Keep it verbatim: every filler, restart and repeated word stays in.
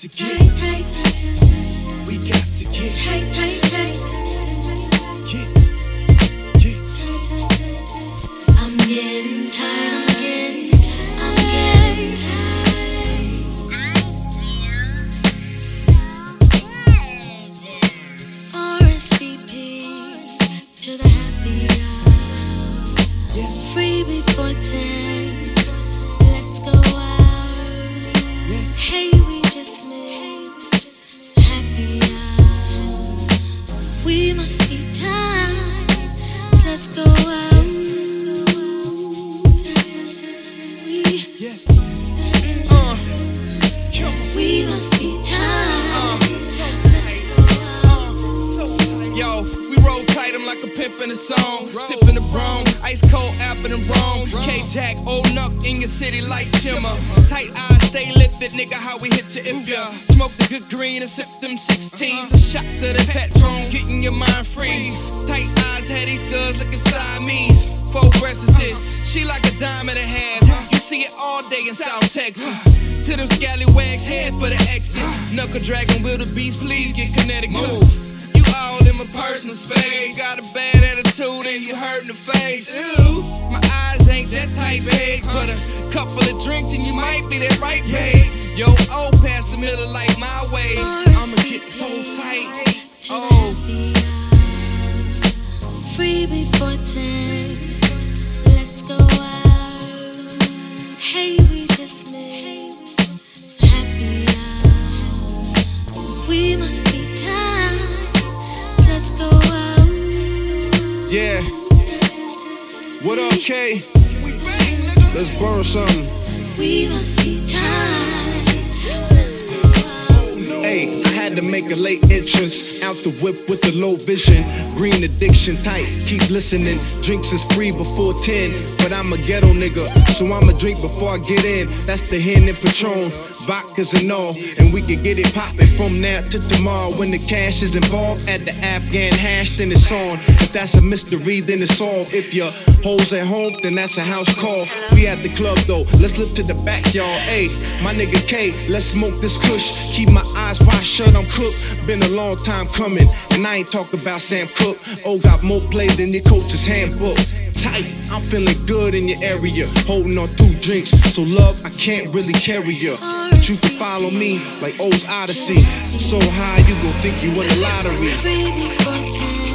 to get, we got to get, tight, tight, tight. get, get. I'm getting tired, I'm getting tired, I'm getting tired. R S V P to the happy hour. Free before ten. Let's go out. Hey, we just missed happy hour. We must be tired. Let's go out. Yes. Uh. We must be tired. Yo, we roll tight, I'm like a pimp in a song. Tipping the brown, ice cold apple and Rome. K-Jack, old Nuck in your city light shimmer. Tight eyes, stay lifted, nigga, how we hit you if ya smoke the good green and sip them sixteens. A shots of the Patron, getting your mind free. Tight eyes, had these girls looking Siamese. Four breasts is his, she like a diamond and a half. You see it all day in South Texas. To them scallywags, head for the exit. Knuckle dragon, wildebeest, please get kinetic moves. You all in my personal space. Got a bad attitude and you hurt in the face. Ew. My eyes ain't that type big, but a couple of drinks and you might be that right big. Yo, oh, past the middle like my way. I'ma get so tight. Oh. Free before ten. Let's go out. Hey, we just missed happy hour. We must be tired. Let's go out. Yeah. What up, K? Let's burn something. We must be tired. Let's go out. Hey, I had to make a late entrance. Out the whip with the low vision. Green addiction tight. Keep listening. Drinks is free before ten. But I'm a ghetto nigga, so I'ma drink before I get in. That's the Hen and Patron. Vodkas and all, and we can get it poppin' from now to tomorrow. When the cash is involved, at the Afghan hash, then it's on. If that's a mystery, then it's solved. If your hoes at home, then that's a house call. We at the club though, let's look to the back, y'all. Hey, my nigga K, let's smoke this kush. Keep my eyes wide shut, I'm cooked. Been a long time coming, and I ain't talking about Sam Cooke. Oh, got more play than your coach's handbook. Tight, I'm feeling good in your area. Holding on two drinks, so love, I can't really carry you. But you can follow me like O's Odyssey. So high, you gon' think you won the lottery. Free before ten.